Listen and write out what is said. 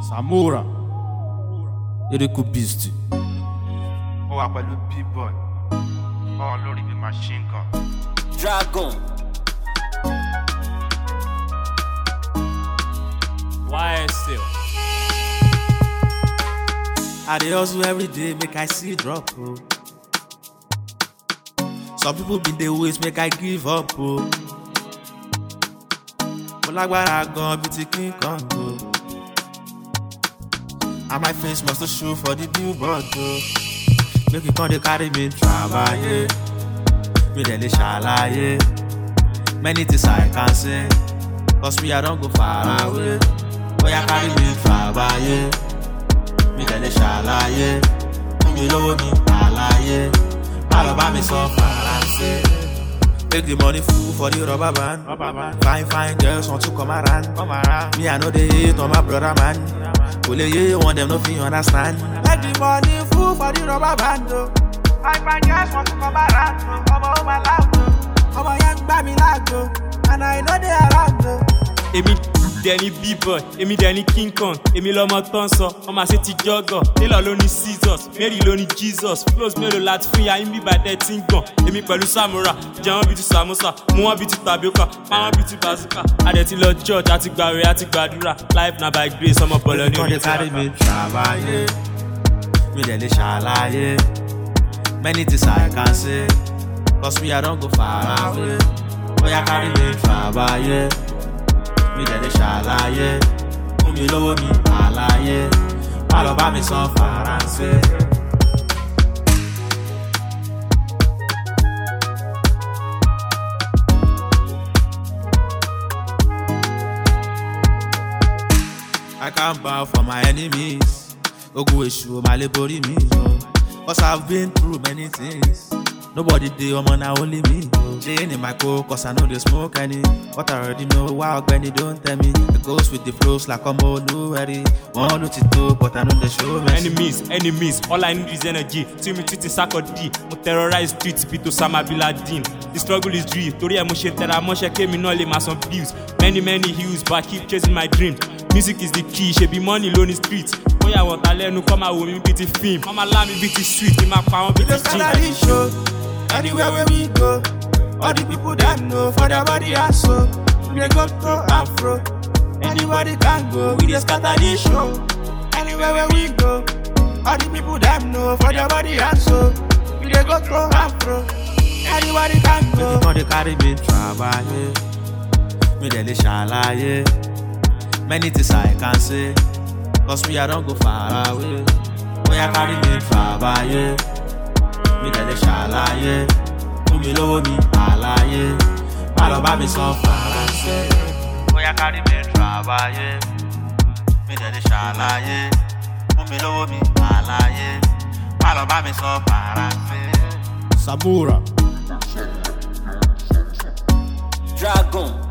Samura. Lyrical beast. Ó wà pẹ̀lú B-boy. All lórí mi machine gun. Dragon. YSL. I dey hustle every day, make I see drop. Oh. Some people been dey waste, make I give up. Oh. Mo lágbára gan bí ti King Kong. Oh. And my face must to show for the billboard. Oh. Make you come dey carry me travailler. Me dey dey ṣàlàyé. Many things I can say, cause me I don't go far away. Boy, I carry me travailler. Me dey dey ṣàlàyé. Me lówó mi àlàyé. Má lọ bá mi sọ Faransé. Take the money full for the rubber band. Fine girls want to come around. Me I know they hate on my brother man. Kole ye want them no fit understand. Take the money full for the rubber band. Fine girls want to come around. Ọmọ my loud. Ọmọ yẹn gbá mi lágbo. And I know they around. Èmi dẹni B-boy, èmi dẹni King Kong, èmi lọmọ tán sọ, ọmọ àṣẹ ti jọgọ, Taylor ló ní scissors, Mary ló ní Jesus, flows mélòó láti fún ya yín bíbá tẹ́ tí ń gàn, èmi pẹ̀lú Samura, jẹun bíi ti samosa, mú wọn bíi ti tapioca, pa wọn bíi ti bazooka, adẹ̀ ti lọ church, àti gbàwé, àti gbàdúrà, life na by grace, ọmọ bọ̀lọ̀ ní orí carry me travailler, me dey dey ṣàlàyé, many things I can say, cause me I don't go far away, boy I carry me travailler. Me dey dey ṣàlàyé, fún mi lówó mi àlàyé, má lọ bá mi sọ Faransé. I can't bow for my enemies, ogun èṣù má lè borí mi o, cause I've been through many things. Nobody dey omo na only me. Chain in my coat, cause I know they smoke any. What I already know, why Benny don't tell me. It goes with the flows like I'm all ready. One look it too, but I know the show me. Enemies, all I need is energy. See me tweeting Sarkodie, mo terrorize streets, beat Osama Bin Laden. The struggle is real, torí ẹ mo ṣe tẹra mọ́ṣẹ́ kémi náà lè máa san bills. Many hills, but I keep chasing my dream. Music is the key, ṣebí money ló ní street. Bóyá wọ́n ta lẹ́nu kọ́ máa wò mí bí ti film. Wọ́n máa lá mi bí ti sweet, kí máa pa wọ́n bí ti gin. Anywhere where we go, all the people that know for their body are so. We dey go to Afro, anybody can go, we dey scatter the show. Anywhere where we go, all the people that know for their body are so. We dey go to Afro, anybody can go. Make you come dey carry me travailler, me dey dey ṣàlàyé. Many things I can say, cause me I don't go far away. Boy I carry me travailler. Me dey dey ṣàlàyé, fún mi lówó mi àlàyé, má lọ bá mi sọ Faransé. Bóyá carry me travailler, me dey dey ṣàlàyé, fún mi lówó mi àlàyé, má lọ bá mi sọ Faransé. Samura. Dragon.